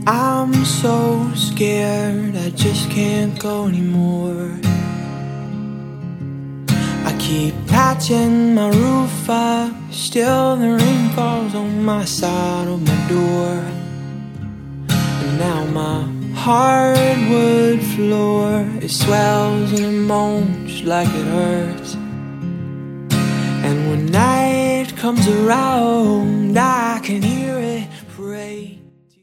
I'm so scared, I just can't go anymore. I keep patching my roof up, still the rain falls on my side of my door. And now my hardwood floor, it swells and it moans like it hurts. And when night comes around, I can hear it pray.